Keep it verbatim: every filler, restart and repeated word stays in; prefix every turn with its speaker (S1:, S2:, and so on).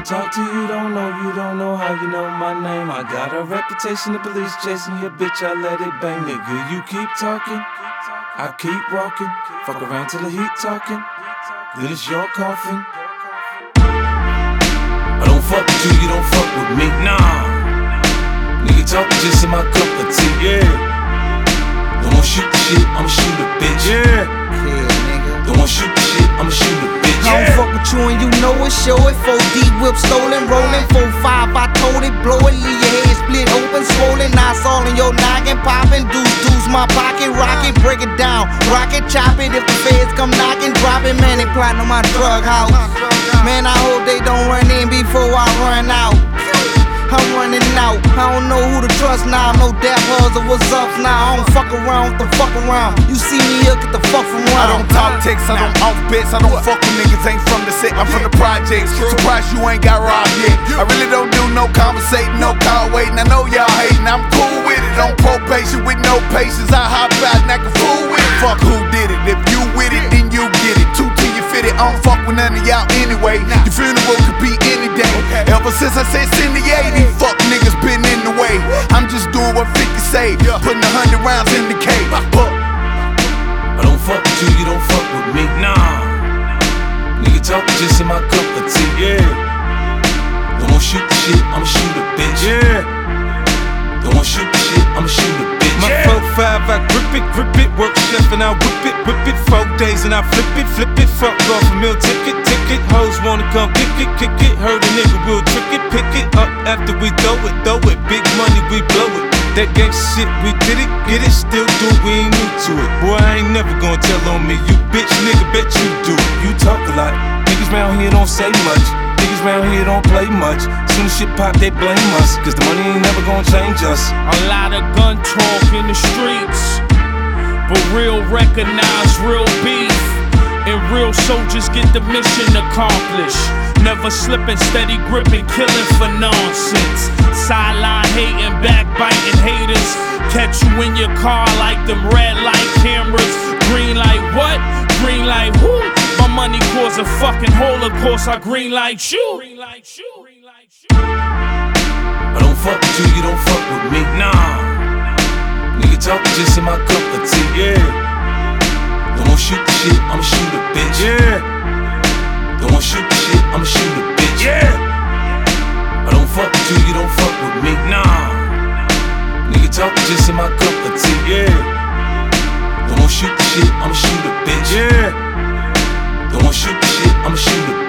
S1: talk to you, don't know you, don't know how you know my name. I got a reputation, the police chasing your bitch, I let it bang. Nigga, you keep talking, I keep walking. Fuck around till the heat talking, then it's your coffin. I don't fuck with you, you don't fuck with me. Nah, nigga talking just in my cup of tea. Yeah, don't wanna shoot the shit, I'ma shoot a bitch. Yeah, yeah, nigga. Don't wanna shoot the shit, I'ma shoot a bitch.
S2: I don't fuck with you and you know it, show it. four D whip stolen, rolling, four five, I told it, blow it, leave your head split open, swollen, knots all in your noggin, poppin', deuce, deuce, my pocket, rocket, break it down, rocket, chop it, if the feds come knockin', drop it, man, they plotting on my drug house. Man, I hope they don't run in before I run out. I'm running out, I don't know who to trust now. No dap or what's up now. I don't fuck around with the fuck around. You see me here, get the fuck from around.
S3: I don't talk texts, I don't off bets. I don't fuck with niggas, ain't from the set, I'm from the projects. Surprised you ain't got robbed yet. I really don't do no conversating, no call waiting. I know y'all hating, I'm cool with it. On probation with no patience, I hop out and act a fool with it. Fuck who did it, if you with it, then you get it. Two till you fit it, I don't fuck with none of y'all anyway. Your funeral could be any day. Ever since I said send the eighty, fuck niggas been in the way. I'm just doing what fifty say, putting a hundred rounds in the cave. But
S1: I don't fuck with you, you don't fuck with me. Nah, nigga talking just in my cup of tea. Yeah, don't wanna shoot the shit, I'ma shoot a bitch. Yeah, don't wanna shoot the shit, I'ma shoot a bitch.
S4: My
S1: yeah.
S4: four five, I grip it, grip it, work chef and I whip it, whip it. Four days and I flip it, flip it. Fuck off a meal ticket, ticket. Hoes wanna come kick it, kick it. Heard a nigga will trick it, pick it up after we throw it, throw it. Big money, we blow it. That gangsta shit, we did it, get it, still do it, we ain't new to it. Boy, I ain't never gonna tell on me, you bitch nigga, bet you do.
S1: You talk a lot, niggas round here don't say much. Niggas round here don't play much. Soon as shit pop, they blame us, cause the money ain't never gonna change us.
S5: A lot of gun talk in the streets, but real recognize real beef. And real soldiers get the mission accomplished. Never slipping, steady gripping, killing for nonsense. Sideline hating, backbiting haters. Catch you in your car like them red light cameras. Green light what? Green light who? My money cause a fucking holocaust. I green light you.
S1: I don't fuck with you, you don't fuck with me. Nah, nigga talking just in my cup of tea. Yeah, don't wanna shoot the shit, I'ma shoot a bitch. Yeah, don't wanna shoot the shit, I'ma shoot a bitch. Yeah, I don't fuck with you, you don't fuck with me. Nah, nigga talking just in my cup of tea. Yeah, don't wanna shoot the shit, I'ma shoot a bitch. Yeah, don't wanna shoot the shit, I'ma shoot a bitch.